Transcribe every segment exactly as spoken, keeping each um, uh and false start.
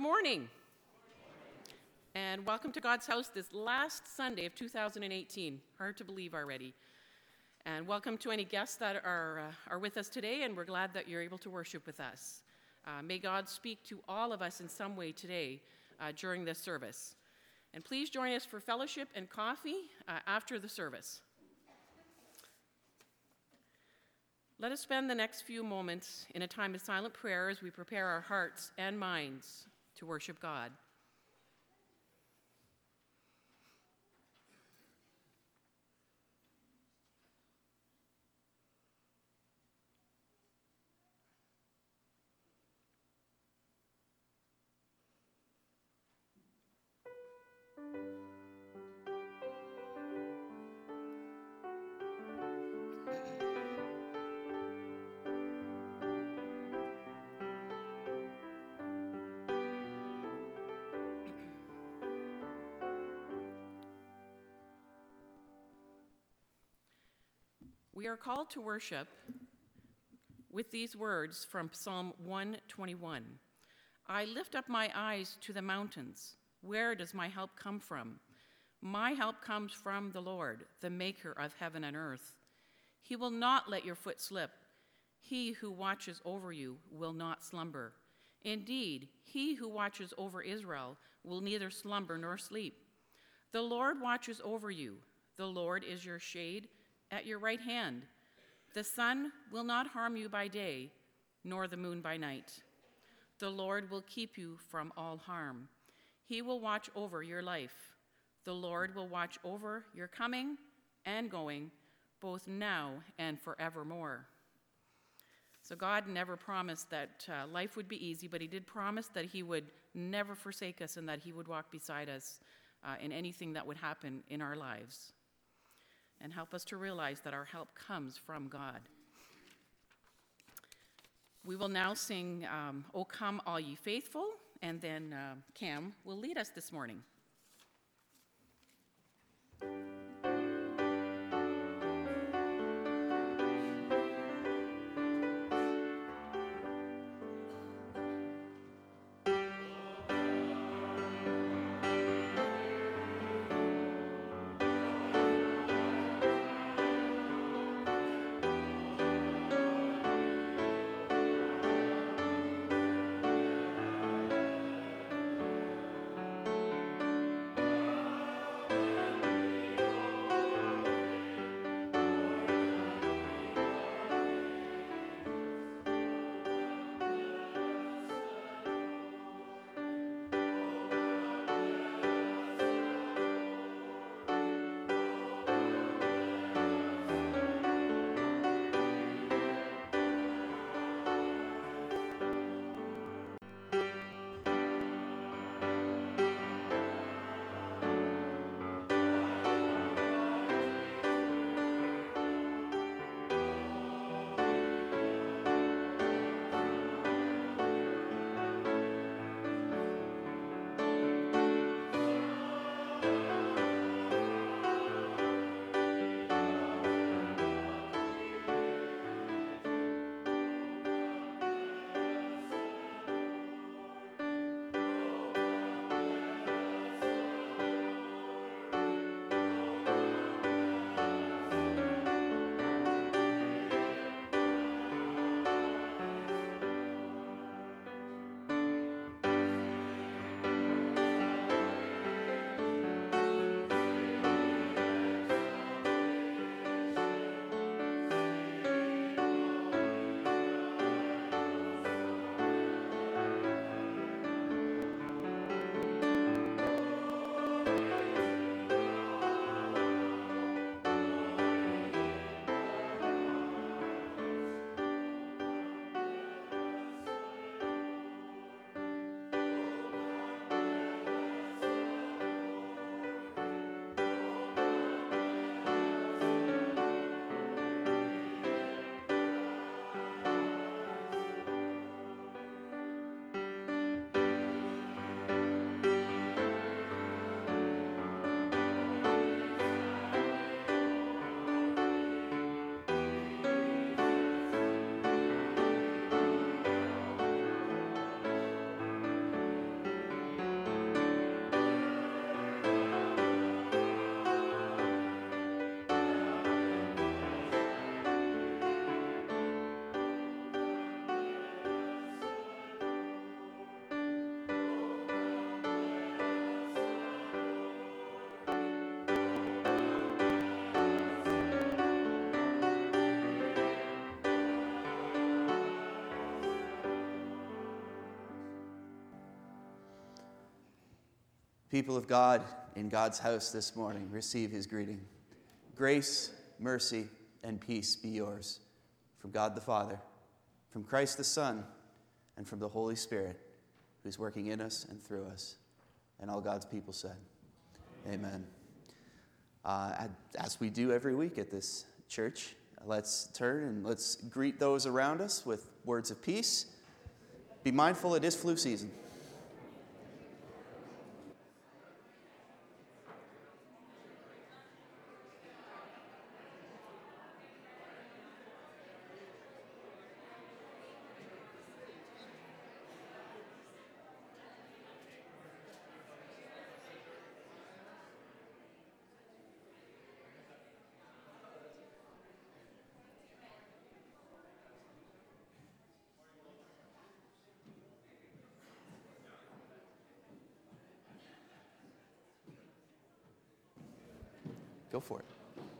morning. And welcome to God's house this last Sunday of two thousand eighteen. Hard to believe already. And welcome to any guests that are, uh, are with us today, and we're glad that you're able to worship with us. Uh, may God speak to all of us in some way today uh, during this service. And please join us for fellowship and coffee uh, after the service. Let us spend the next few moments in a time of silent prayer as we prepare our hearts and minds to worship God. We are called to worship with these words from Psalm one twenty-one. I lift up my eyes to the mountains. Where does my help come from? My help comes from the Lord, the maker of heaven and earth. He will not let your foot slip. He who watches over you will not slumber. Indeed, he who watches over Israel will neither slumber nor sleep. The Lord watches over you. The Lord is your shade at your right hand. The sun will not harm you by day, nor the moon by night. The Lord will keep you from all harm. He will watch over your life. The Lord will watch over your coming and going, both now and forevermore. So God never promised that uh, life would be easy, but he did promise that he would never forsake us and that he would walk beside us uh, in anything that would happen in our lives. And help us to realize that our help comes from God. We will now sing um, O Come All Ye Faithful, and then uh, Cam will lead us this morning. People of God in God's house this morning, receive his greeting. Grace, mercy, and peace be yours from God the Father, from Christ the Son, and from the Holy Spirit, who's working in us and through us. And all God's people said, amen. Uh, as we do every week at this church, let's turn and let's greet those around us with words of peace. Be mindful it is flu season. Go for it.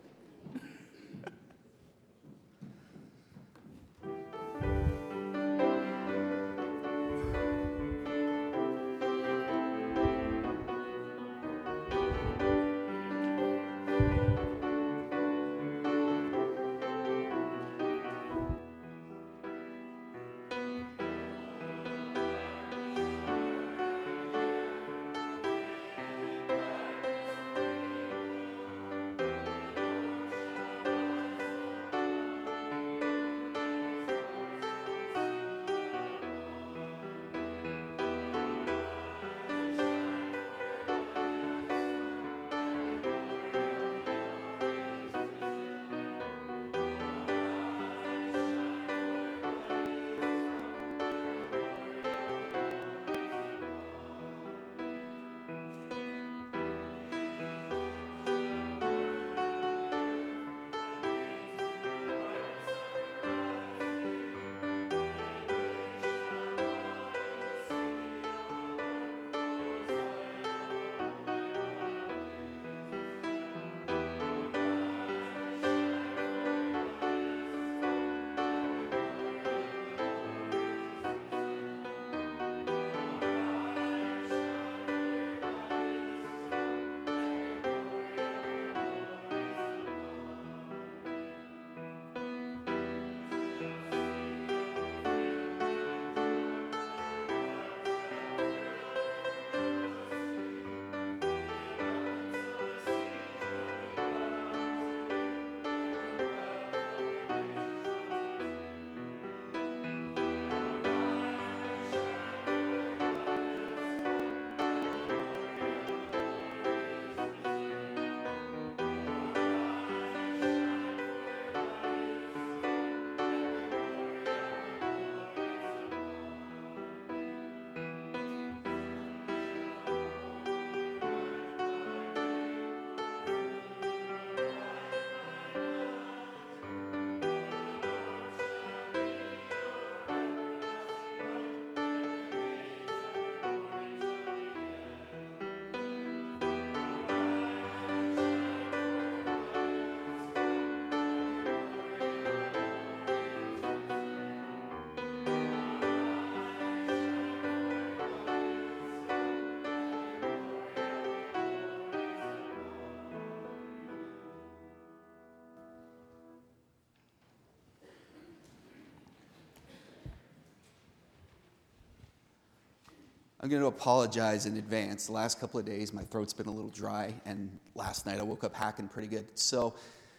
I'm going to apologize in advance. The last couple of days, my throat's been a little dry, and last night I woke up hacking pretty good. So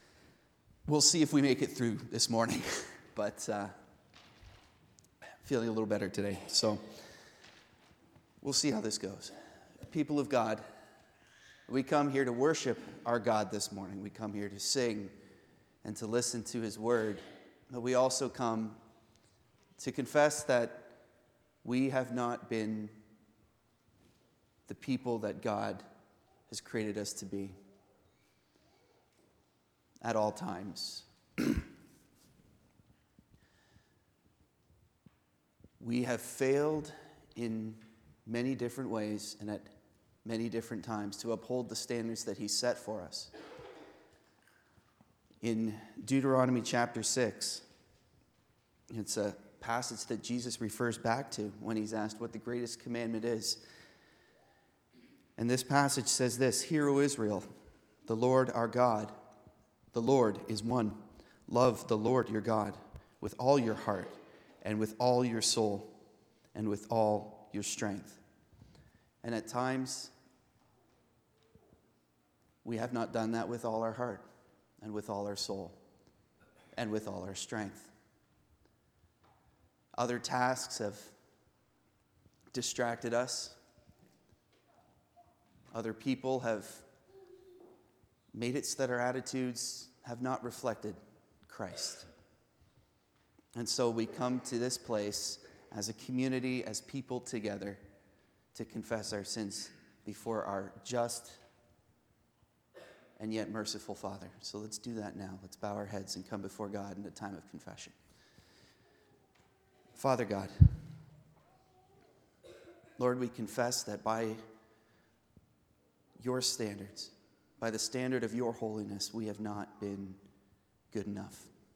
we'll see if we make it through this morning. But uh, feeling a little better today. So we'll see how this goes. People of God, we come here to worship our God this morning. We come here to sing and to listen to his word. But we also come to confess that we have not been the people that God has created us to be at all times. We have failed in many different ways and at many different times to uphold the standards that he set for us. In Deuteronomy chapter six, it's a passage that Jesus refers back to when he's asked what the greatest commandment is. And this passage says this: Hear, O Israel, the Lord our God, the Lord is one. Love the Lord your God with all your heart and with all your soul and with all your strength. And at times, we have not done that with all our heart and with all our soul and with all our strength. Other tasks have distracted us. Other people have made it so that our attitudes have not reflected Christ. And so we come to this place as a community, as people together, to confess our sins before our just and yet merciful Father. So let's do that now. Let's bow our heads and come before God in a time of confession. Father God, Lord, we confess that by your standards, by the standard of your holiness, we have not been good enough.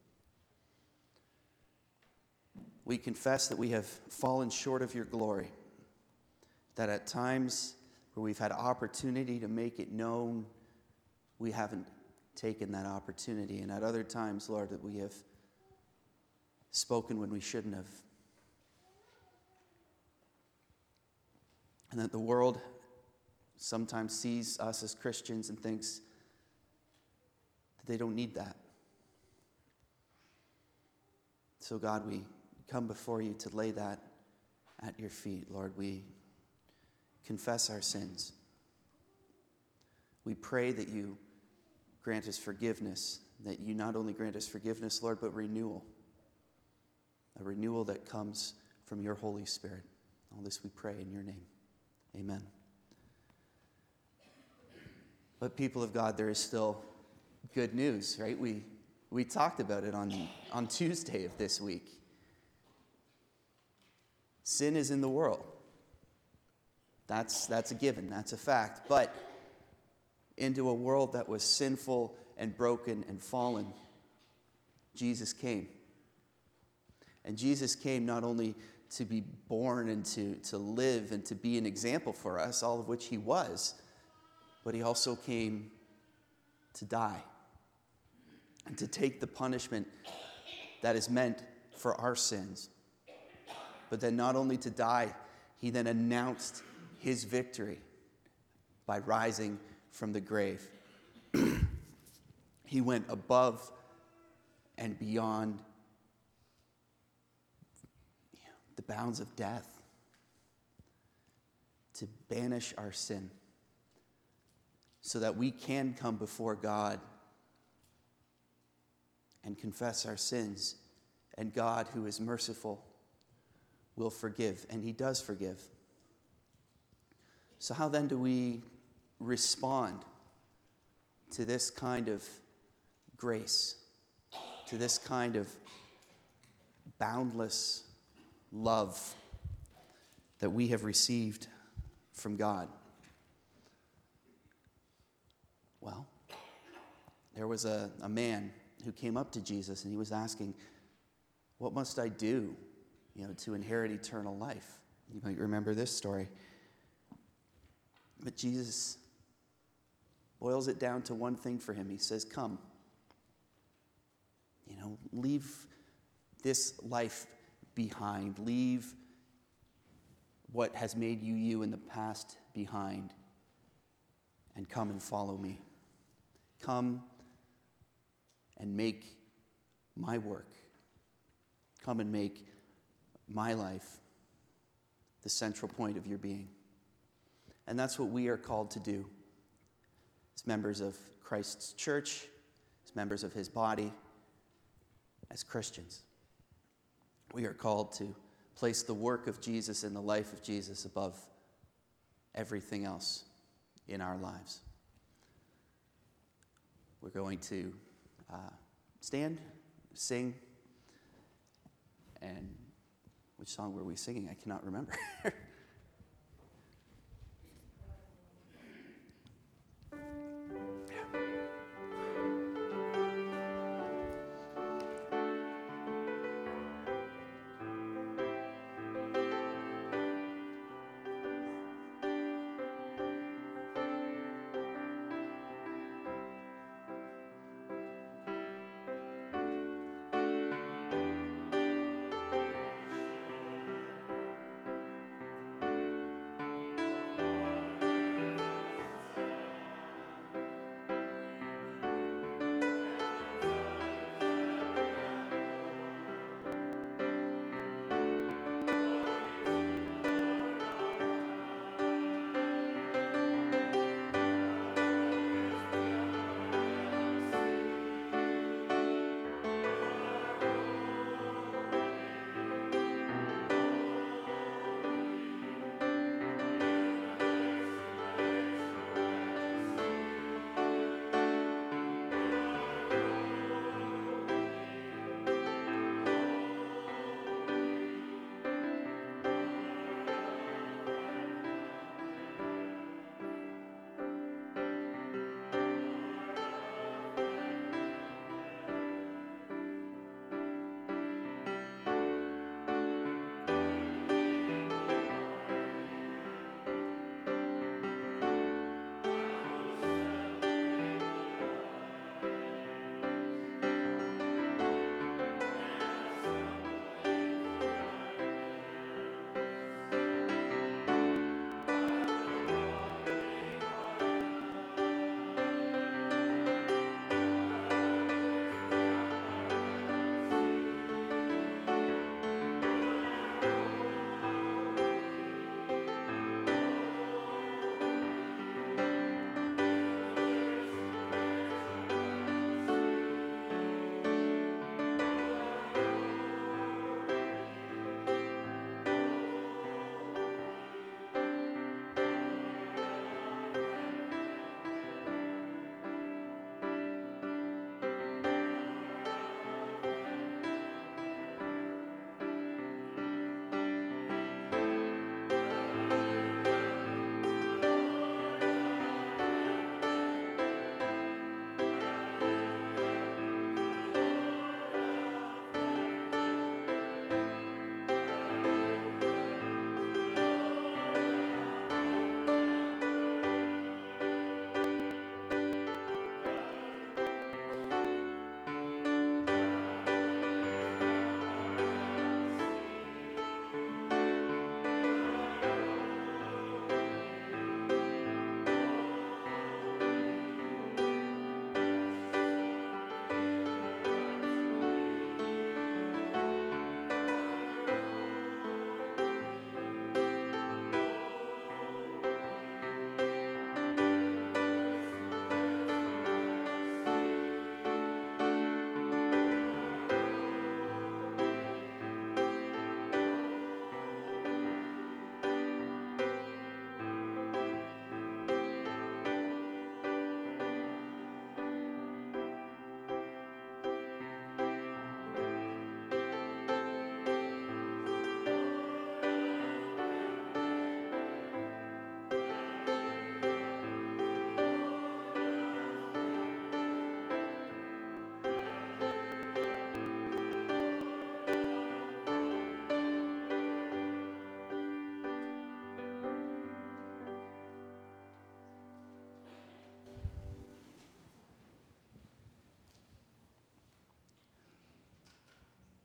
We confess that we have fallen short of your glory, that at times where we've had opportunity to make it known, we haven't taken that opportunity. And at other times, Lord, that we have spoken when we shouldn't have. And that the world sometimes sees us as Christians and thinks that they don't need that. So God, we come before you to lay that at your feet. Lord, we confess our sins. We pray that you grant us forgiveness, that you not only grant us forgiveness, Lord, but renewal. A renewal that comes from your Holy Spirit. All this we pray in your name. Amen. But people of God, there is still good news, right? We we talked about it on, on Tuesday of this week. Sin is in the world. That's, that's a given. That's a fact. But into a world that was sinful and broken and fallen, Jesus came. And Jesus came not only to be born and to, to live and to be an example for us, all of which he was, but he also came to die and to take the punishment that is meant for our sins. But then not only to die, he then announced his victory by rising from the grave. He went above and beyond the bounds of death to banish our sin so that we can come before God and confess our sins. And God, who is merciful, will forgive. And he does forgive. So how then do we respond to this kind of grace, to this kind of boundless love that we have received from God? Well, there was a, a man who came up to Jesus and he was asking, what must I do, you know, to inherit eternal life? You might remember this story. But Jesus boils it down to one thing for him. He says, come. You know, leave this life behind. Leave what has made you you in the past behind. And come and follow me. Come and make my work. Come and make my life the central point of your being. And that's what we are called to do as members of Christ's church, as members of his body, as Christians. We are called to place the work of Jesus and the life of Jesus above everything else in our lives. We're going to uh, stand, sing, and which song were we singing? I cannot remember.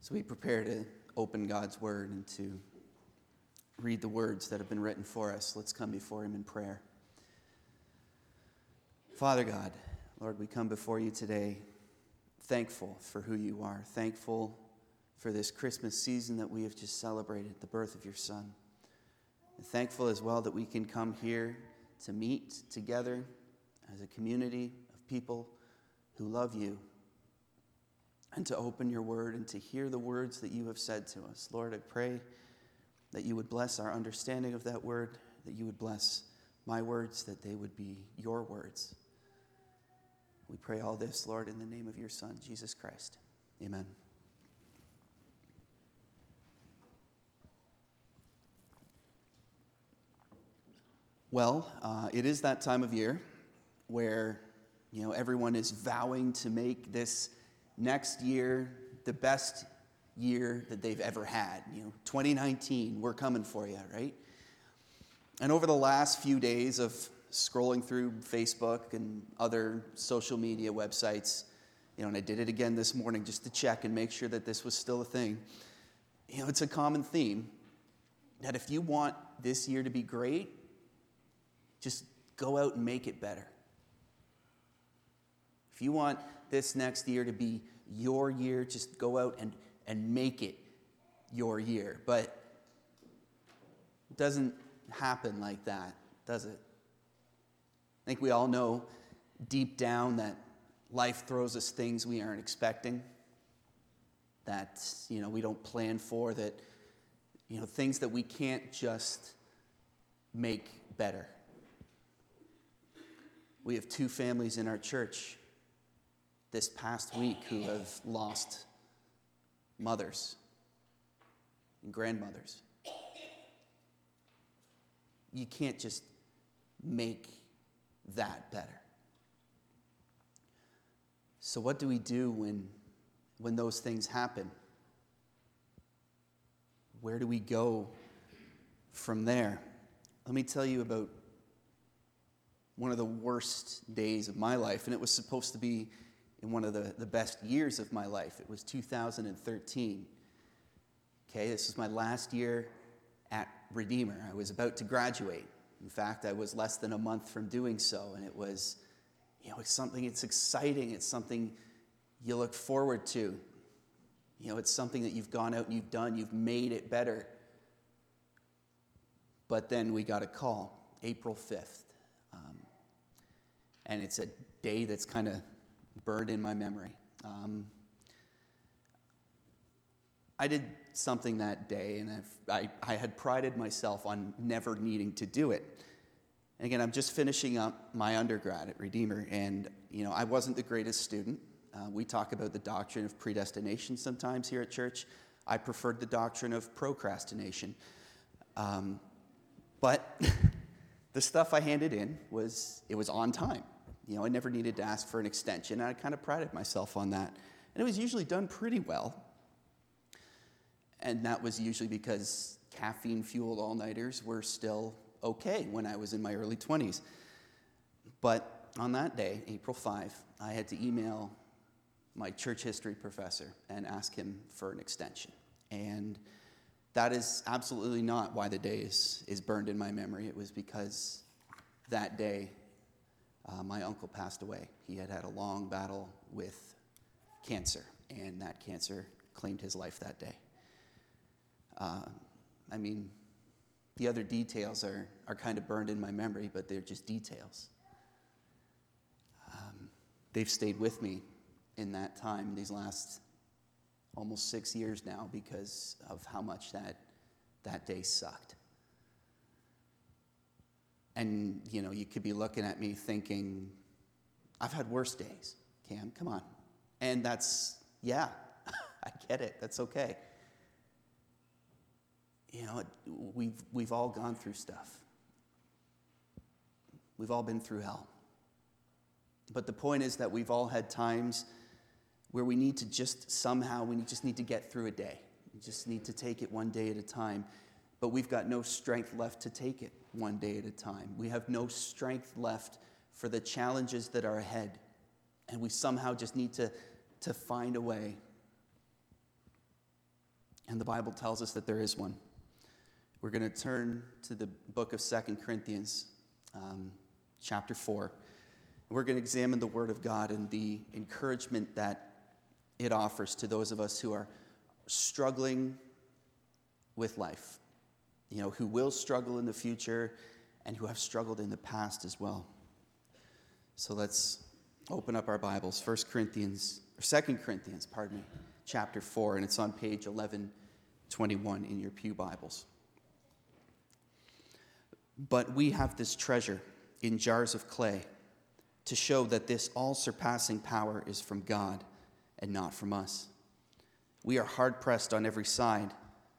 So we prepare to open God's word and to read the words that have been written for us. Let's come before him in prayer. Father God, Lord, we come before you today thankful for who you are, thankful for this Christmas season that we have just celebrated, the birth of your Son. And thankful as well that we can come here to meet together as a community of people who love you, and to open your word and to hear the words that you have said to us. Lord, I pray that you would bless our understanding of that word, that you would bless my words, that they would be your words. We pray all this, Lord, in the name of your Son, Jesus Christ. Amen. Well, uh, it is that time of year where, you know, everyone is vowing to make this next year the best year that they've ever had. You know, twenty nineteen, we're coming for you, right? And over the last few days of scrolling through Facebook and other social media websites, you know, and I did it again this morning just to check and make sure that this was still a thing. You know, it's a common theme that if you want this year to be great, just go out and make it better. If you want this next year to be your year, just go out and, and make it your year. But it doesn't happen like that, does it? I think we all know deep down that life throws us things we aren't expecting, that, you know, we don't plan for, that, you know, things that we can't just make better. We have two families in our church this past week who have lost mothers and grandmothers. You can't just make that better. So what do we do when, when those things happen? Where do we go from there? Let me tell you about one of the worst days of my life, and it was supposed to be in one of the, the best years of my life. It was two thousand thirteen. Okay, this was my last year at Redeemer. I was about to graduate. In fact, I was less than a month from doing so, and it was, you know, it's something, it's exciting. It's something you look forward to. You know, it's something that you've gone out and you've done. You've made it better. But then we got a call, April fifth. Um, and it's a day that's kind of burned in my memory. Um, I did something that day, and I've, I, I had prided myself on never needing to do it. And again, I'm just finishing up my undergrad at Redeemer, and you know, I wasn't the greatest student. Uh, we talk about the doctrine of predestination sometimes here at church. I preferred the doctrine of procrastination. Um, but the stuff I handed in was, it was on time. You know, I never needed to ask for an extension, and I kind of prided myself on that. And it was usually done pretty well. And that was usually because caffeine-fueled all-nighters were still okay when I was in my early twenties. But on that day, April fifth, I had to email my church history professor and ask him for an extension. And that is absolutely not why the day is, is burned in my memory. It was because that day, uh, my uncle passed away. He had had a long battle with cancer, and that cancer claimed his life that day. Uh, I mean, the other details are, are kind of burned in my memory, but they're just details. Um, they've stayed with me in that time, these last almost six years now, because of how much that, that day sucked. And, you know, you could be looking at me thinking, I've had worse days, Cam, come on. And that's, yeah, I get it, that's okay. You know, we've, we've all gone through stuff. We've all been through hell. But the point is that we've all had times where we need to just somehow, we just need to get through a day. We just need to take it one day at a time. But we've got no strength left to take it one day at a time. We have no strength left for the challenges that are ahead. And we somehow just need to, to find a way And the Bible tells us that there is one. We're going to turn to the book of Second Corinthians, um, chapter four. We're going to examine the Word of God and the encouragement that it offers to those of us who are struggling with life, you know, who will struggle in the future and who have struggled in the past as well. So let's open up our Bibles. First Corinthians, or Second Corinthians, pardon me, chapter four, and it's on page eleven twenty-one in your pew Bibles. But we have this treasure in jars of clay to show that this all-surpassing power is from God and not from us. We are hard-pressed on every side,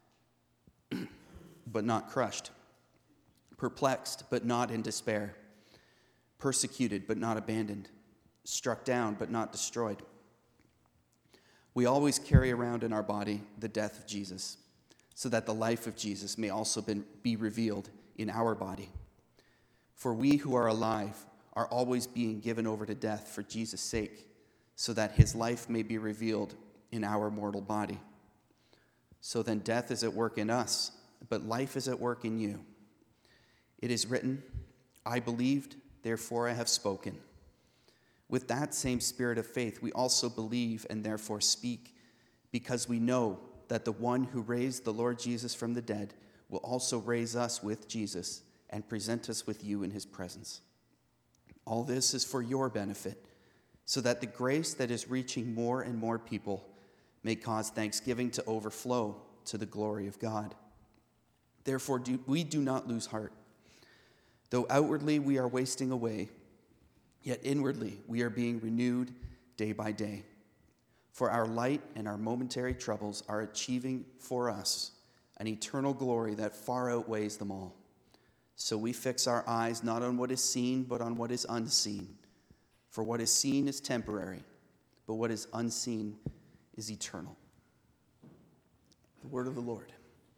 but not crushed, perplexed, but not in despair, persecuted, but not abandoned, struck down, but not destroyed. We always carry around in our body the death of Jesus, so that the life of Jesus may also be revealed in our body. For we who are alive are always being given over to death for Jesus' sake, so that his life may be revealed in our mortal body. So then death is at work in us, but life is at work in you. It is written, I believed, therefore I have spoken. With that same spirit of faith, we also believe and therefore speak, because we know that the one who raised the Lord Jesus from the dead will also raise us with Jesus and present us with you in his presence. All this is for your benefit, so that the grace that is reaching more and more people may cause thanksgiving to overflow to the glory of God. Therefore, do, we do not lose heart. Though outwardly we are wasting away, yet inwardly we are being renewed day by day. For our light and our momentary troubles are achieving for us an eternal glory that far outweighs them all. So we fix our eyes not on what is seen, but on what is unseen. For what is seen is temporary, but what is unseen is eternal. The word of the Lord.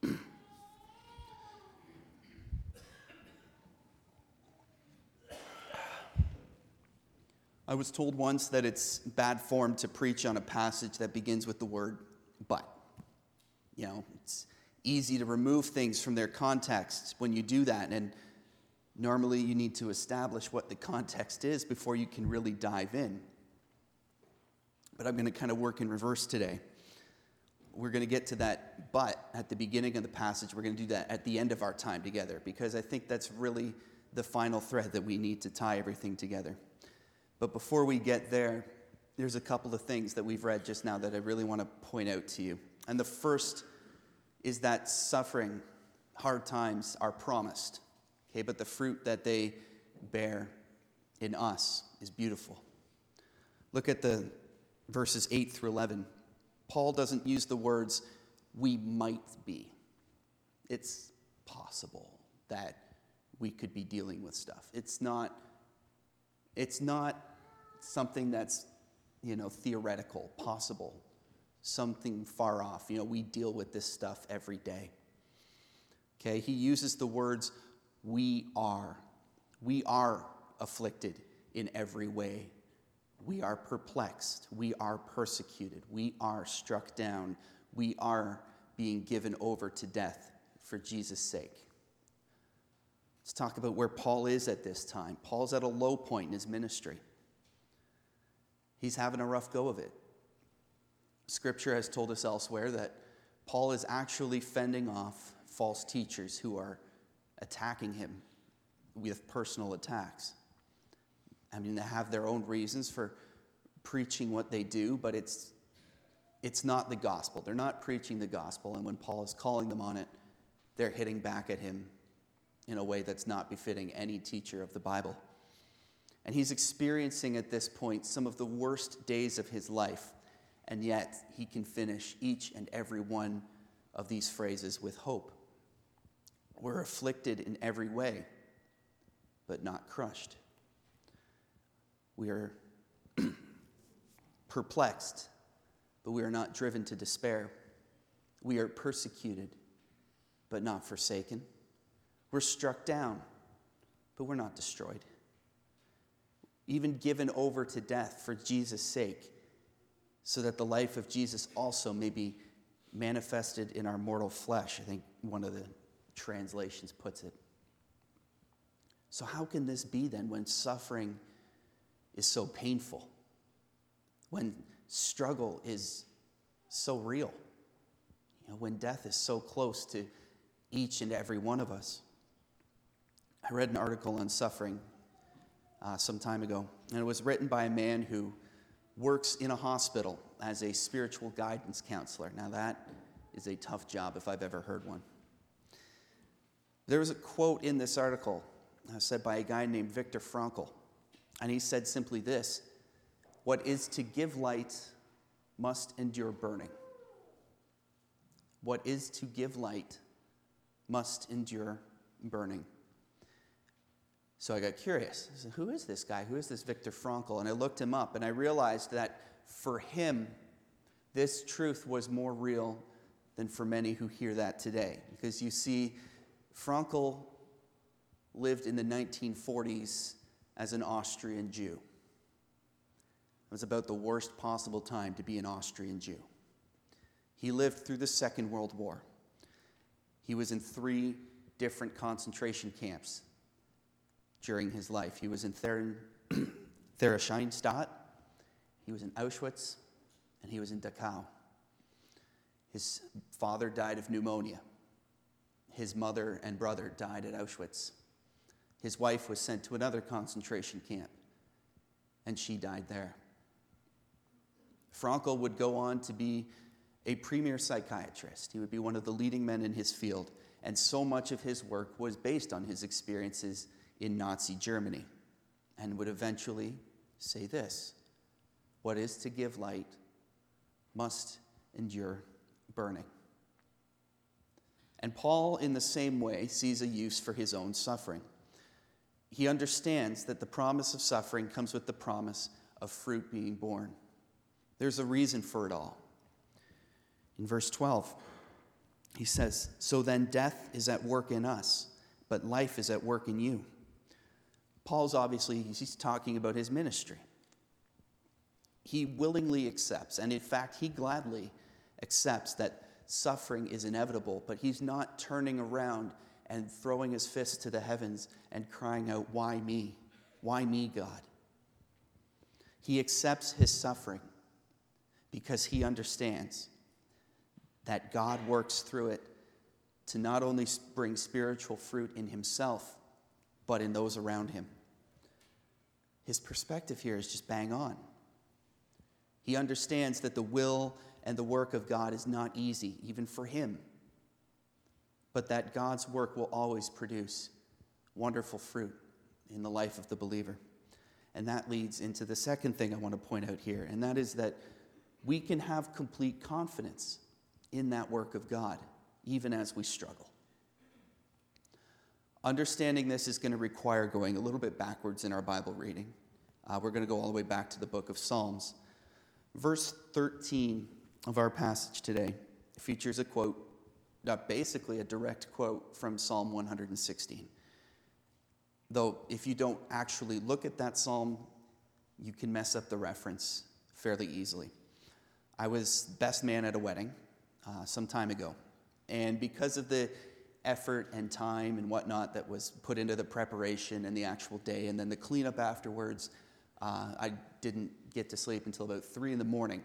I was told once that it's bad form to preach on a passage that begins with the word but. You know, it's easy to remove things from their context when you do that, and normally you need to establish what the context is before you can really dive in. But I'm going to kind of work in reverse today. We're going to get to that but at the beginning of the passage. We're going to do that at the end of our time together, because I think that's really the final thread that we need to tie everything together. But before we get there, there's a couple of things that we've read just now that I really want to point out to you. And the first is that suffering, hard times are promised, okay? But the fruit that they bear in us is beautiful. Look at the verses eight through eleven. Paul doesn't use the words, we might be. It's possible that we could be dealing with stuff. It's not, it's not something that's, you know, theoretical, possible, something far off. You know, we deal with this stuff every day. Okay, he uses the words, we are. We are afflicted in every way. We are perplexed. We are persecuted. We are struck down. We are being given over to death for Jesus' sake. Let's talk about where Paul is at this time. Paul's at a low point in his ministry. He's having a rough go of it. Scripture has told us elsewhere that Paul is actually fending off false teachers who are attacking him with personal attacks. I mean, they have their own reasons for preaching what they do, but it's it's not the gospel. They're not preaching the gospel, and when Paul is calling them on it, they're hitting back at him in a way that's not befitting any teacher of the Bible. And he's experiencing at this point some of the worst days of his life, and yet he can finish each and every one of these phrases with hope. We're afflicted in every way, but not crushed. We are perplexed, but we are not driven to despair. We are persecuted, but not forsaken. We're struck down, but we're not destroyed. Even given over to death for Jesus' sake, so that the life of Jesus also may be manifested in our mortal flesh, I think one of the translations puts it. So how can this be then when suffering is so painful? When struggle is so real? You know, when death is so close to each and every one of us? I read an article on suffering uh, some time ago, and it was written by a man who works in a hospital as a spiritual guidance counselor. Now that is a tough job if I've ever heard one. There was a quote in this article uh, said by a guy named Viktor Frankl, and he said simply this: "What is to give light must endure burning. What is to give light must endure burning." So I got curious. I said, who is this guy? Who is this Viktor Frankl? And I looked him up, and I realized that for him, this truth was more real than for many who hear that today. Because you see, Frankl lived in the nineteen forties as an Austrian Jew. It was about the worst possible time to be an Austrian Jew. He lived through the Second World War. He was in three different concentration camps during his life. He was in Ther- Theresienstadt, he was in Auschwitz, and he was in Dachau. His father died of pneumonia. His mother and brother died at Auschwitz. His wife was sent to another concentration camp, and she died there. Frankl would go on to be a premier psychiatrist. He would be one of the leading men in his field, and so much of his work was based on his experiences in Nazi Germany, and would eventually say this: what is to give light must endure burning. And Paul, in the same way, sees a use for his own suffering. He understands that the promise of suffering comes with the promise of fruit being born. There's a reason for it all. In verse twelve, he says, "So then death is at work in us, but life is at work in you." Paul's obviously, he's talking about his ministry. He willingly accepts, and in fact, he gladly accepts that suffering is inevitable, but he's not turning around and throwing his fist to the heavens and crying out, "Why me? Why me, God?" He accepts his suffering because he understands that God works through it to not only bring spiritual fruit in himself, but in those around him. His perspective here is just bang on. He understands that the will and the work of God is not easy, even for him, but that God's work will always produce wonderful fruit in the life of the believer. And that leads into the second thing I want to point out here, and that is that we can have complete confidence in that work of God, even as we struggle. Understanding this is going to require going a little bit backwards in our Bible reading. Uh, we're going to go all the way back to the book of Psalms. Verse thirteen of our passage today features a quote, uh, basically a direct quote from Psalm one hundred sixteen. Though if you don't actually look at that psalm, you can mess up the reference fairly easily. I was best man at a wedding uh, some time ago, and because of the effort and time and whatnot that was put into the preparation and the actual day and then the cleanup afterwards, uh, I didn't get to sleep until about three in the morning.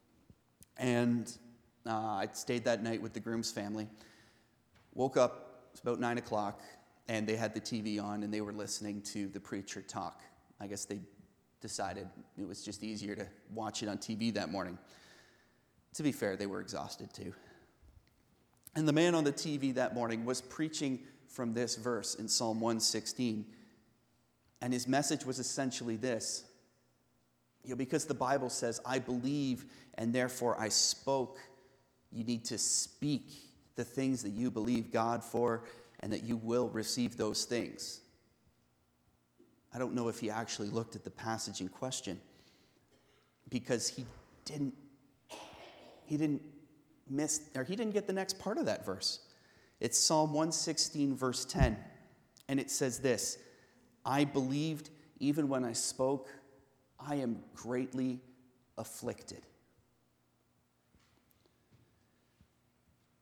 And uh, I stayed that night with the groom's family. Woke up, it was about nine o'clock, and they had the T V on and they were listening to the preacher talk. I guess they decided it was just easier to watch it on T V that morning. To be fair, they were exhausted too. And the man on the T V that morning was preaching from this verse in Psalm one sixteen. And his message was essentially this: you know, because the Bible says, "I believe and therefore I spoke," you need to speak the things that you believe God for and that you will receive those things. I don't know if he actually looked at the passage in question, because he didn't he didn't miss, or he didn't get the next part of that verse. It's Psalm one sixteen, verse ten, and it says this: "I believed even when I spoke, I am greatly afflicted."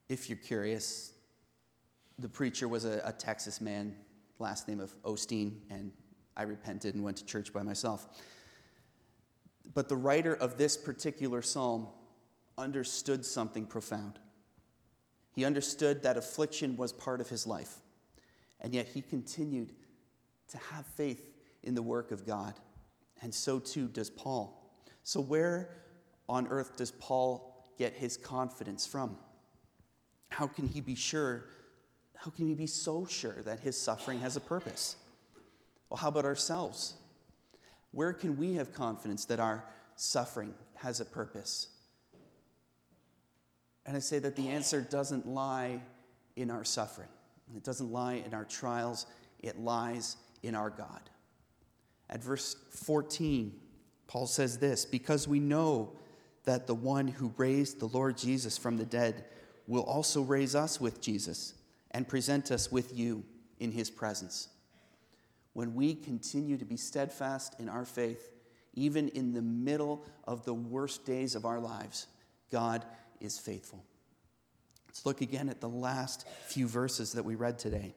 if you're curious, the preacher was a, a Texas man, last name of Osteen, and I repented and went to church by myself. But the writer of this particular psalm understood something profound. He understood that affliction was part of his life, and yet he continued to have faith in the work of God, and so too does Paul. So where on earth does Paul get his confidence from? How can he be sure, how can he be so sure that his suffering has a purpose? Well, how about ourselves? Where can we have confidence that our suffering has a purpose? And I say that the answer doesn't lie in our suffering. It doesn't lie in our trials. It lies in our God. At verse fourteen, Paul says this, because we know that the one who raised the Lord Jesus from the dead will also raise us with Jesus and present us with you in his presence. When we continue to be steadfast in our faith, even in the middle of the worst days of our lives, God is faithful. Let's look again at the last few verses that we read today.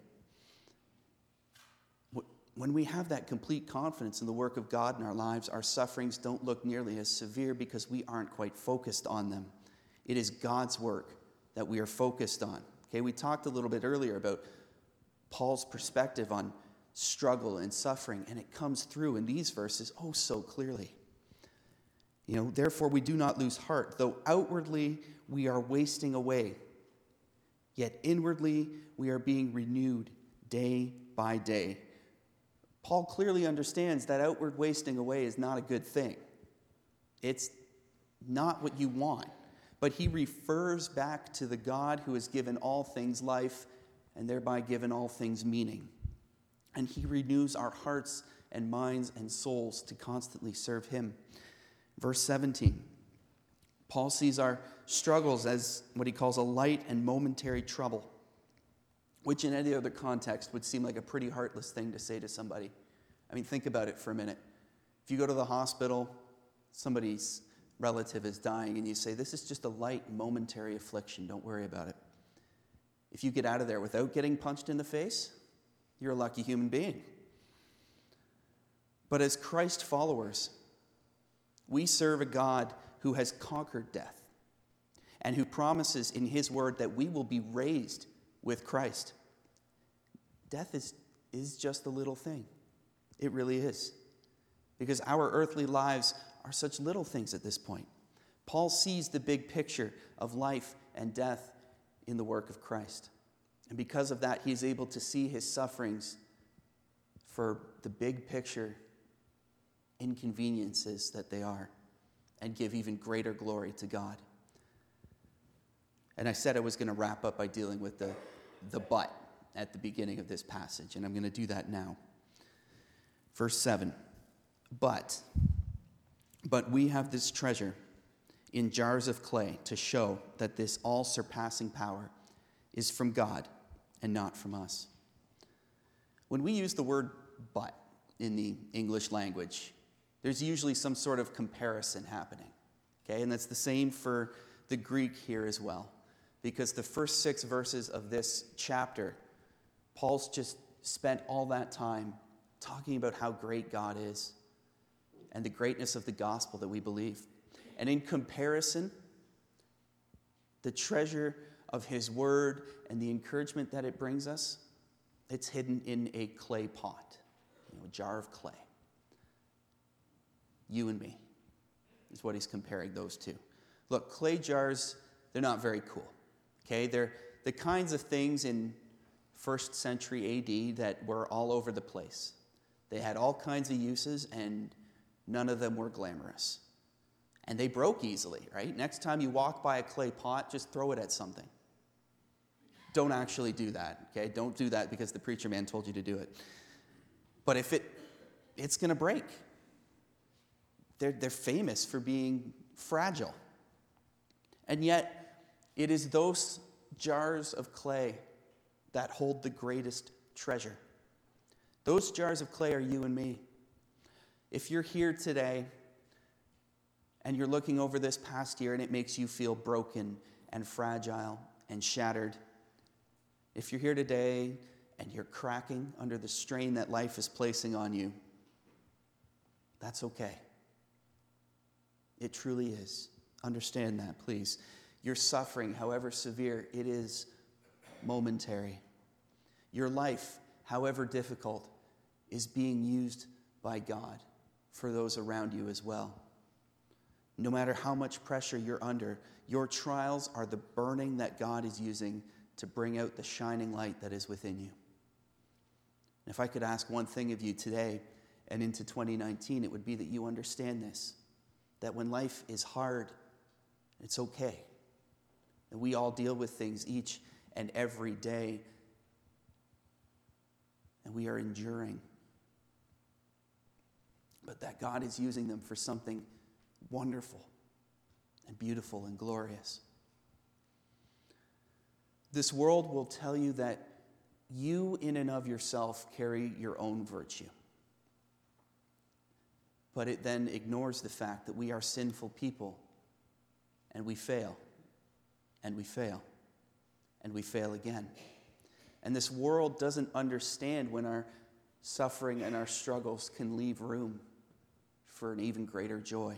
When we have that complete confidence in the work of God in our lives, our sufferings don't look nearly as severe because we aren't quite focused on them. It is God's work that we are focused on. Okay, we talked a little bit earlier about Paul's perspective on struggle and suffering, and it comes through in these verses oh so clearly. You know, therefore we do not lose heart, though outwardly we are wasting away, yet inwardly we are being renewed day by day. Paul clearly understands that outward wasting away is not a good thing. It's not what you want. But he refers back to the God who has given all things life and thereby given all things meaning. And he renews our hearts and minds and souls to constantly serve him. Verse seventeen, Paul sees our struggles as what he calls a light and momentary trouble, which in any other context would seem like a pretty heartless thing to say to somebody. I mean, think about it for a minute. If you go to the hospital, somebody's relative is dying, and you say, this is just a light, momentary affliction, don't worry about it. If you get out of there without getting punched in the face, you're a lucky human being. But as Christ followers, we serve a God who has conquered death and who promises in his word that we will be raised with Christ. Death is, is just a little thing. It really is. Because our earthly lives are such little things at this point. Paul sees the big picture of life and death in the work of Christ. And because of that, he is able to see his sufferings for the big picture inconveniences that they are and give even greater glory to God. And I said I was going to wrap up by dealing with the, the but at the beginning of this passage, and I'm going to do that now. Verse seven, but, but we have this treasure in jars of clay to show that this all-surpassing power is from God and not from us. When we use the word but in the English language, there's usually some sort of comparison happening, okay? And that's the same for the Greek here as well, because the first six verses of this chapter, Paul's just spent all that time talking about how great God is and the greatness of the gospel that we believe. And in comparison, the treasure of his word and the encouragement that it brings us, it's hidden in a clay pot, you know, a jar of clay. You and me is what he's comparing those two. Look, clay jars, they're not very cool, okay? They're the kinds of things in first century A D that were all over the place. They had all kinds of uses, and none of them were glamorous. And they broke easily, right? Next time you walk by a clay pot, just throw it at something. Don't actually do that, okay? Don't do that because the preacher man told you to do it. But if it, it's going to break. They're, they're famous for being fragile. And yet, it is those jars of clay that hold the greatest treasure. Those jars of clay are you and me. If you're here today and you're looking over this past year and it makes you feel broken and fragile and shattered. If you're here today and you're cracking under the strain that life is placing on you, that's okay. It truly is. Understand that, please. Your suffering, however severe, it is momentary. Your life, however difficult, is being used by God for those around you as well. No matter how much pressure you're under, your trials are the burning that God is using to bring out the shining light that is within you. And if I could ask one thing of you today and into twenty nineteen, it would be that you understand this, that when life is hard, it's okay. That we all deal with things each and every day, and we are enduring. But that God is using them for something wonderful and beautiful and glorious. This world will tell you that you in and of yourself carry your own virtue. But it then ignores the fact that we are sinful people, and we fail, and we fail, and we fail again. And this world doesn't understand when our suffering and our struggles can leave room for an even greater joy.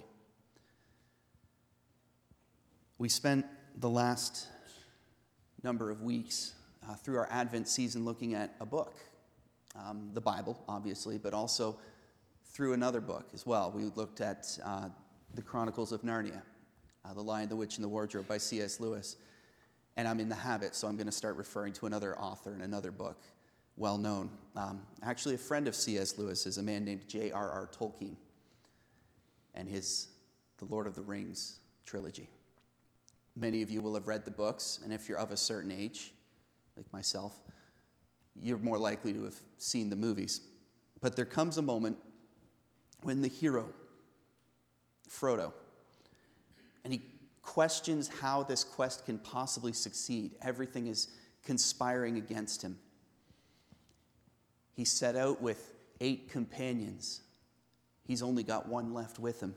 We spent the last number of weeks uh, through our Advent season looking at a book, um, the Bible, obviously, but also through another book as well. We looked at uh, the Chronicles of Narnia, uh, The Lion, the Witch, and the Wardrobe by C S Lewis. And I'm in the habit, so I'm going to start referring to another author in another book, well known. Um, actually, a friend of C S Lewis is a man named J R R Tolkien, and his The Lord of the Rings trilogy. Many of you will have read the books, and if you're of a certain age, like myself, you're more likely to have seen the movies. But there comes a moment when the hero, Frodo, and he questions how this quest can possibly succeed. Everything is conspiring against him. He set out with eight companions. He's only got one left with him.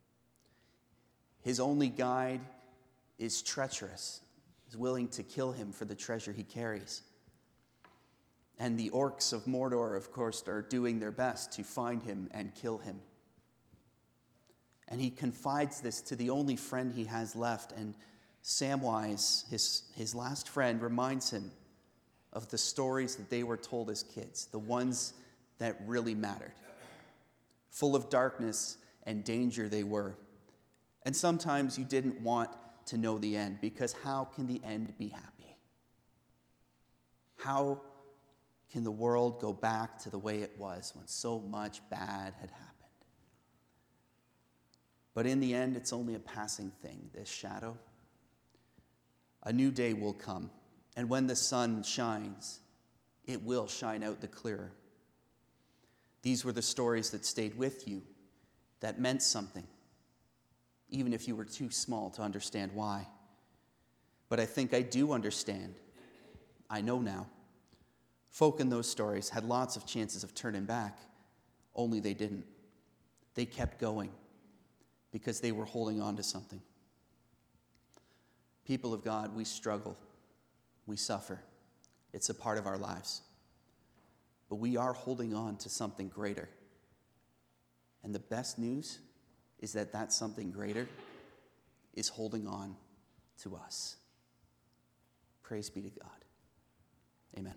His only guide is treacherous, is willing to kill him for the treasure he carries. And the orcs of Mordor, of course, are doing their best to find him and kill him. And he confides this to the only friend he has left, and Samwise, his, his last friend, reminds him of the stories that they were told as kids, the ones that really mattered. Full of darkness and danger they were. And sometimes you didn't want to know the end, because how can the end be happy? How can the world go back to the way it was when so much bad had happened? But in the end, it's only a passing thing, this shadow. A new day will come, and when the sun shines, it will shine out the clearer. These were the stories that stayed with you, that meant something, even if you were too small to understand why. But I think I do understand. I know now. Folk in those stories had lots of chances of turning back, only they didn't. They kept going because they were holding on to something. People of God, we struggle. We suffer. It's a part of our lives. But we are holding on to something greater. And the best news is that that something greater is holding on to us. Praise be to God. Amen.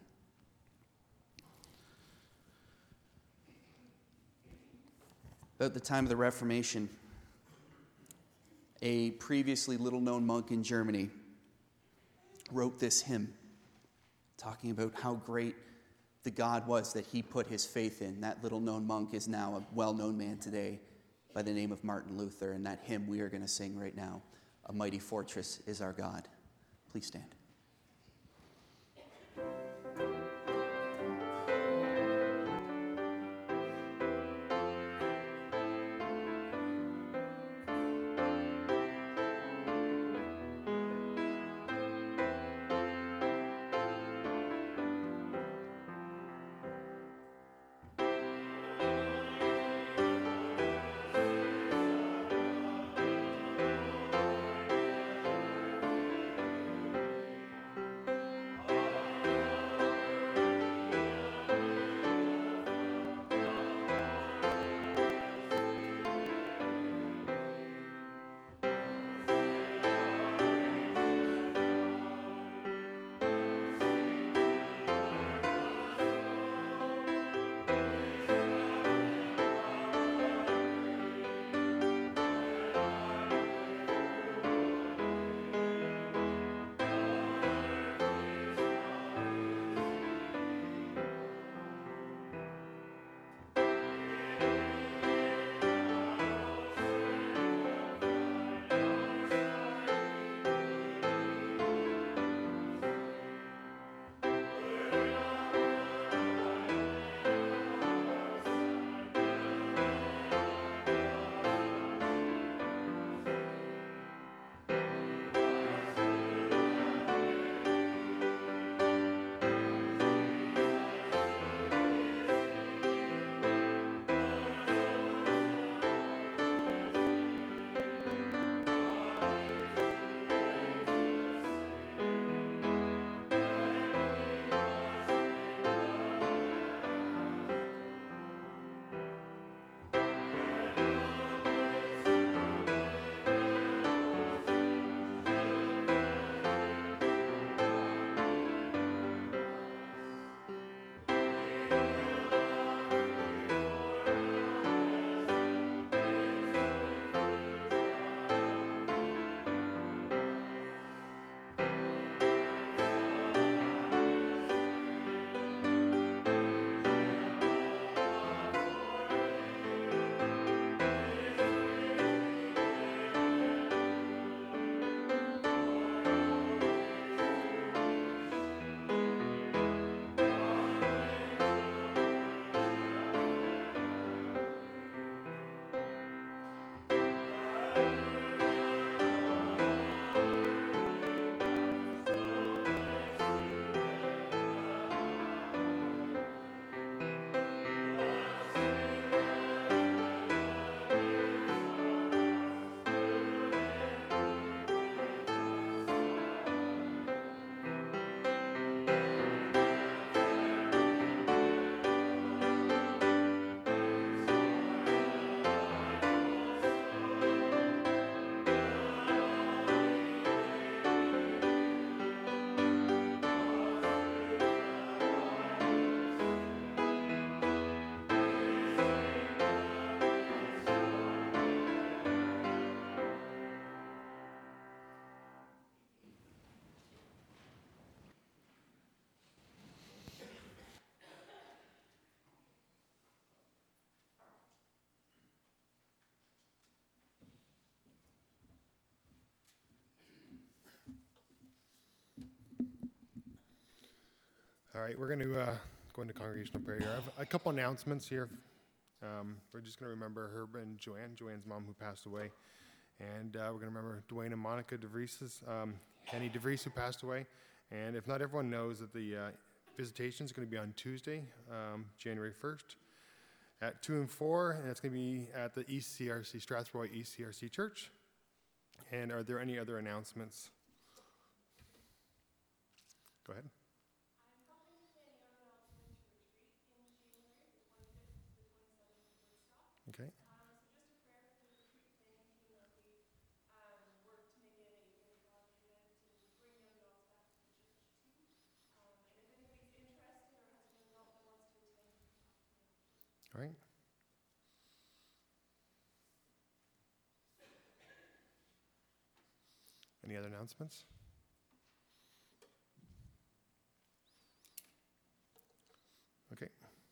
About the time of the Reformation, a previously little-known monk in Germany wrote this hymn talking about how great the God was that he put his faith in. That little-known monk is now a well-known man today by the name of Martin Luther, and that hymn we are going to sing right now, "A Mighty Fortress is Our God." Please stand. All right, we're going to uh, go into congregational prayer here. I have a couple announcements here. Um, we're just going to remember Herb and Joanne, Joanne's mom who passed away. And uh, we're going to remember Dwayne and Monica DeVries, um, Henny DeVries who passed away. And if not everyone knows that the uh, visitation is going to be on Tuesday, um, January first at two and four, and it's going to be at the E C R C, Strathroy E C R C Church. And are there any other announcements? Go ahead. Okay. All right. Any other announcements? Okay.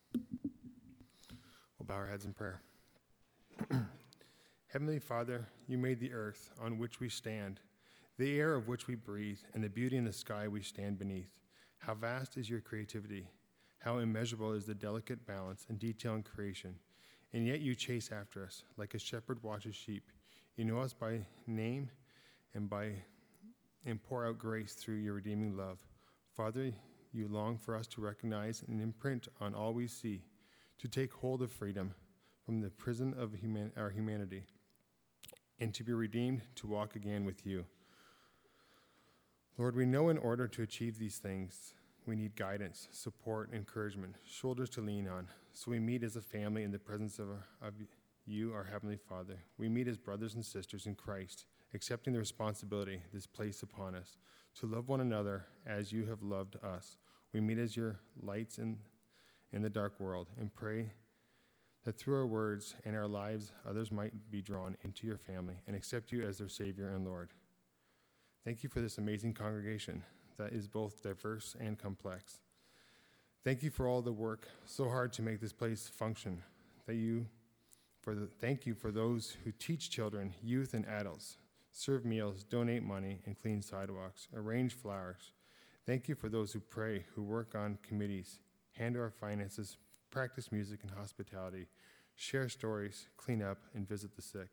We'll bow our heads in prayer. Heavenly Father, you made the earth on which we stand, the air of which we breathe, and the beauty in the sky we stand beneath. How vast is your creativity. How immeasurable is the delicate balance and detail in creation. And yet you chase after us like a shepherd watches sheep. You know us by name and by and pour out grace through your redeeming love. Father, you long for us to recognize and imprint on all we see, to take hold of freedom from the prison of human, our humanity, and to be redeemed to walk again with you. Lord, we know in order to achieve these things, we need guidance, support, encouragement, shoulders to lean on. So we meet as a family in the presence of, our, of you, our Heavenly Father. We meet as brothers and sisters in Christ, accepting the responsibility this placed upon us to love one another as you have loved us. We meet as your lights in, in the dark world and pray that through our words and our lives, others might be drawn into your family and accept you as their Savior and Lord. Thank you for this amazing congregation that is both diverse and complex. Thank you for all the work so hard to make this place function. That you, for the, thank you for those who teach children, youth, and adults, serve meals, donate money, and clean sidewalks, arrange flowers. Thank you for those who pray, who work on committees, handle our finances, practice music and hospitality, share stories, clean up, and visit the sick.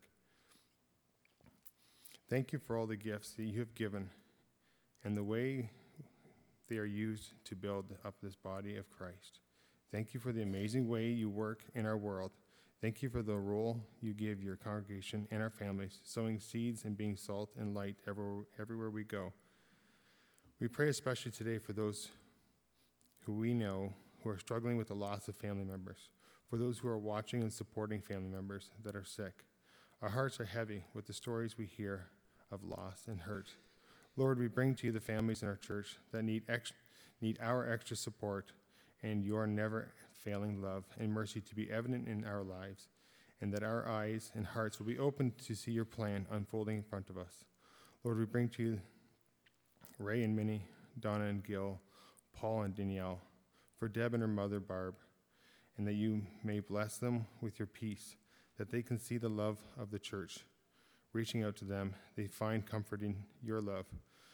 Thank you for all the gifts that you have given and the way they are used to build up this body of Christ. Thank you for the amazing way you work in our world. Thank you for the role you give your congregation and our families, sowing seeds and being salt and light everywhere, everywhere we go. We pray especially today for those who we know who are struggling with the loss of family members, for those who are watching and supporting family members that are sick. Our hearts are heavy with the stories we hear of loss and hurt. Lord, we bring to you the families in our church that need ex- need our extra support and your never-failing love and mercy to be evident in our lives, and that our eyes and hearts will be open to see your plan unfolding in front of us. Lord, we bring to you Ray and Minnie, Donna and Gil, Paul and Danielle, for Deb and her mother, Barb, and that you may bless them with your peace, that they can see the love of the church. Reaching out to them, they find comfort in your love.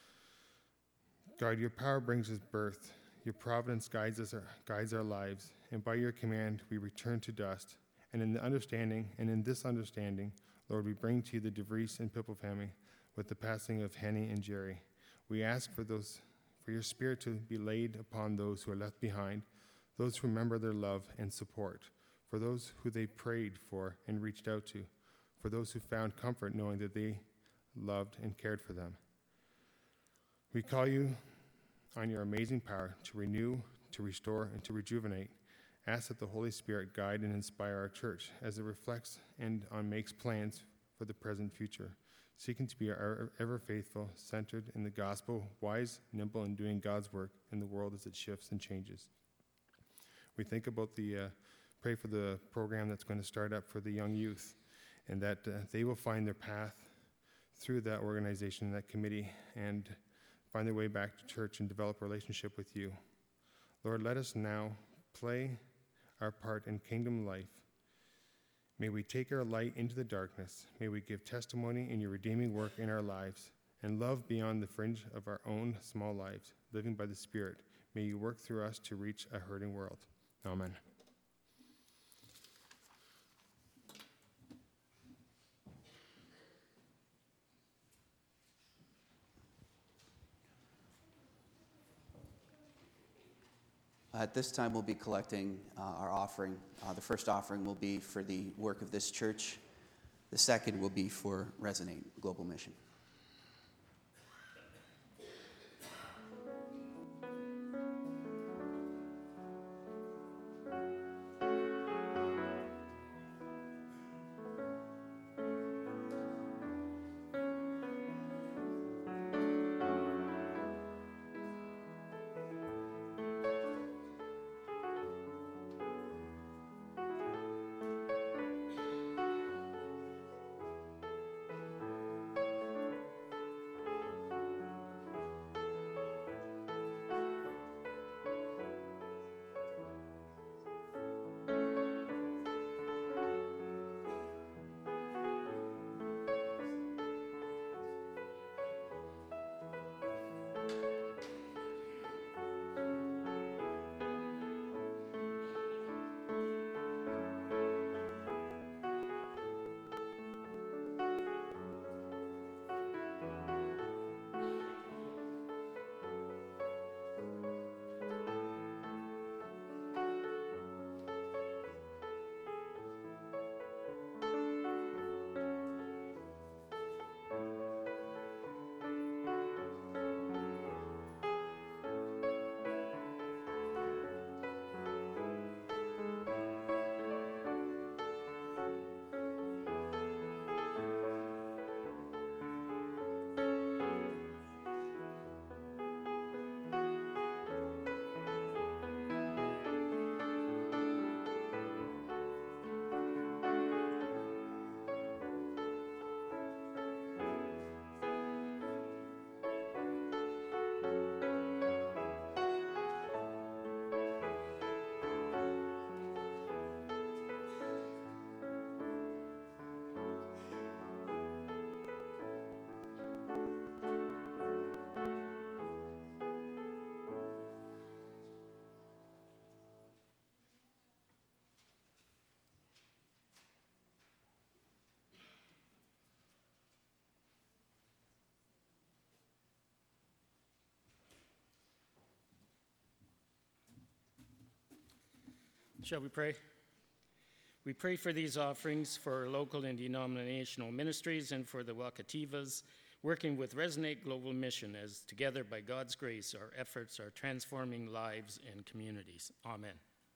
God, your power brings us birth. Your providence guides us, our, guides our lives, and by your command we return to dust. And in the understanding, and in this understanding, Lord, we bring to you the DeVries and Pipple family with the passing of Henny and Jerry. We ask for those, for your spirit to be laid upon those who are left behind, those who remember their love and support, for those who they prayed for and reached out to, for those who found comfort knowing that they loved and cared for them. We call you on your amazing power to renew, to restore, and to rejuvenate. Ask that the Holy Spirit guide and inspire our church as it reflects and on makes plans for the present future, seeking to be ever faithful, centered in the gospel, wise, nimble in doing God's work in the world as it shifts and changes. We think about the, uh, pray for the program that's going to start up for the young youth, and that uh, they will find their path through that organization, that committee, and find their way back to church and develop a relationship with you. Lord, let us now play our part in kingdom life. May we take our light into the darkness. May we give testimony in your redeeming work in our lives and love beyond the fringe of our own small lives, living by the Spirit. May you work through us to reach a hurting world. Amen. At this time, we'll be collecting uh, our offering. Uh, the first offering will be for the work of this church. The second will be for Resonate Global Mission. Shall we pray? We pray for these offerings for our local and denominational ministries and for the Wakativas, working with Resonate Global Mission, as together by God's grace our efforts are transforming lives and communities. Amen.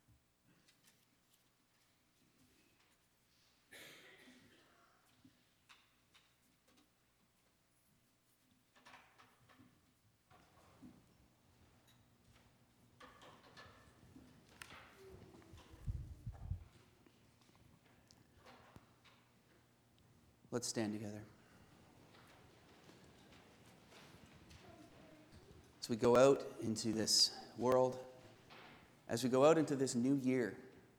Let's stand together. As we go out into this world, as we go out into this new year,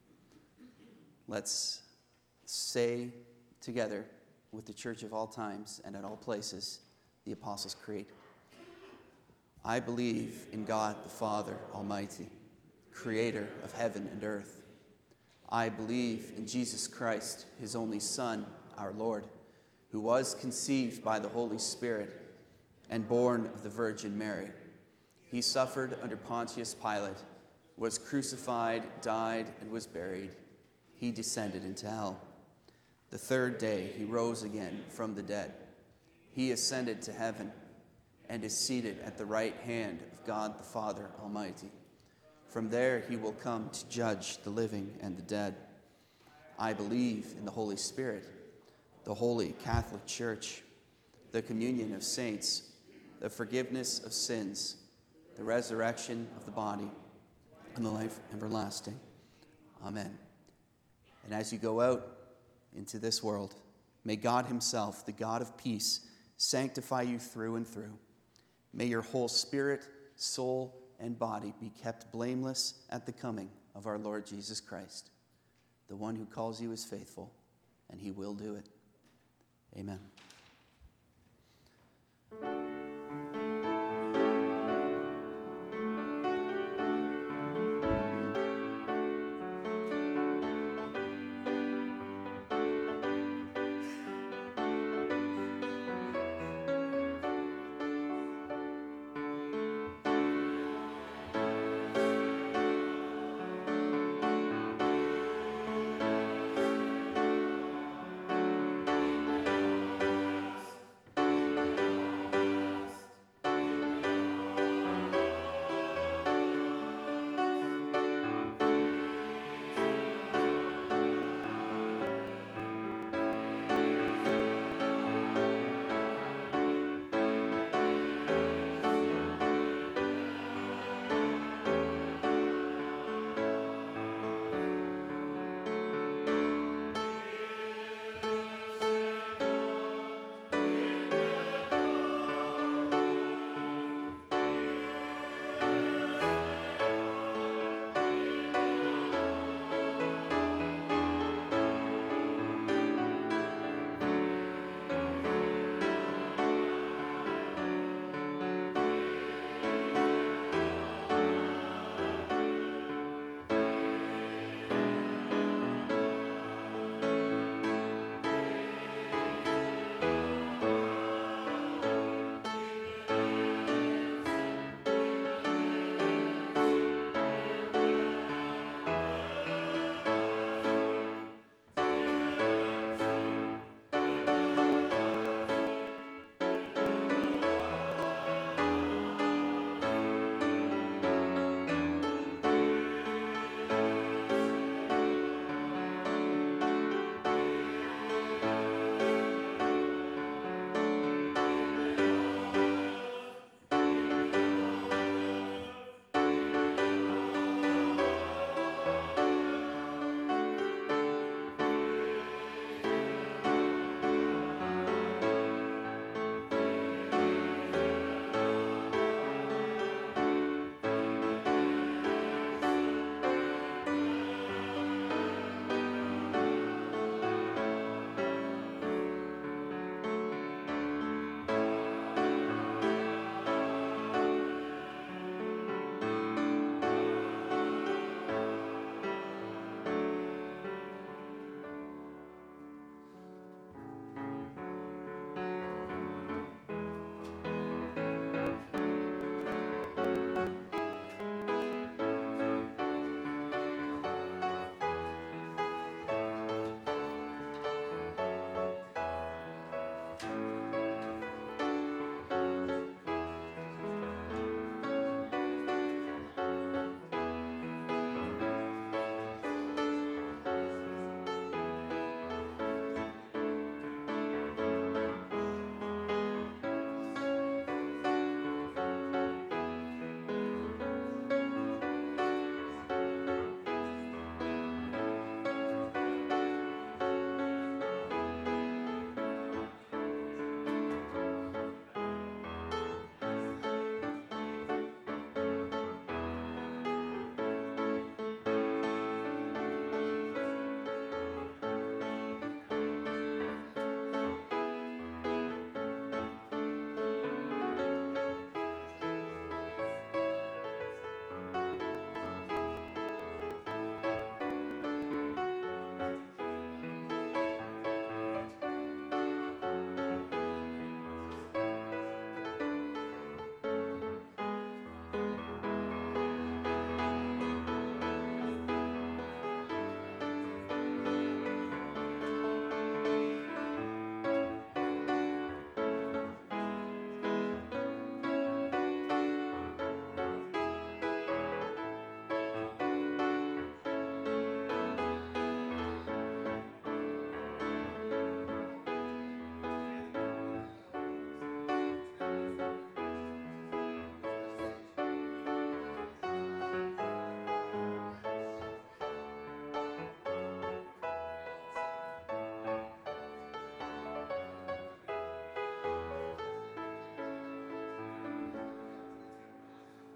let's say together with the church of all times and at all places, the Apostles' Creed. I believe in God the Father Almighty, creator of heaven and earth. I believe in Jesus Christ, his only Son, our Lord, who was conceived by the Holy Spirit and born of the Virgin Mary. He suffered under Pontius Pilate, was crucified, died, and was buried. He descended into hell. The third day he rose again from the dead. He ascended to heaven and is seated at the right hand of God the Father Almighty. From there he will come to judge the living and the dead. I believe in the Holy Spirit, the Holy Catholic Church, the communion of saints, the forgiveness of sins, the resurrection of the body, and the life everlasting. Amen. And as you go out into this world, may God himself, the God of peace, sanctify you through and through. May your whole spirit, soul, and body be kept blameless at the coming of our Lord Jesus Christ. The one who calls you is faithful, and he will do it. Amen.